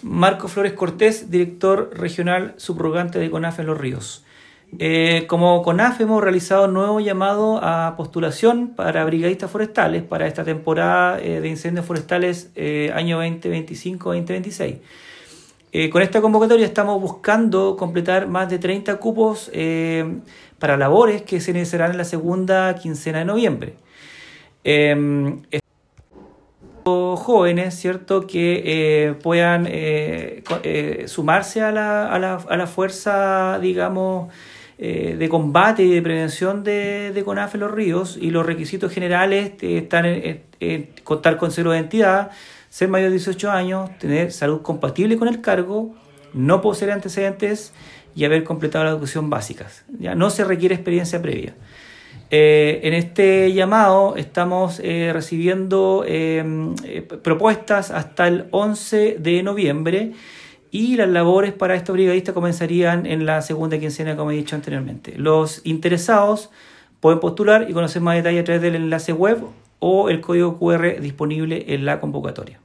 Marco Flores Cortés, director regional subrogante de CONAF en Los Ríos. Como CONAF hemos realizado un nuevo llamado a postulación para brigadistas forestales para esta temporada de incendios forestales año 2025-2026. Con esta convocatoria estamos buscando completar más de 30 cupos para labores que se necesitarán en la segunda quincena de noviembre. Jóvenes, ¿cierto?, que puedan sumarse a la fuerza, digamos, de combate y de prevención de CONAF en Los Ríos, y los requisitos generales están en contar con cero de identidad, ser mayor de 18 años, tener salud compatible con el cargo, no poseer antecedentes y haber completado la educación básica. Ya no se requiere experiencia previa. En este llamado estamos recibiendo propuestas hasta el 11 de noviembre y las labores para estos brigadistas comenzarían en la segunda quincena, como he dicho anteriormente. Los interesados pueden postular y conocer más detalles a través del enlace web o el código QR disponible en la convocatoria.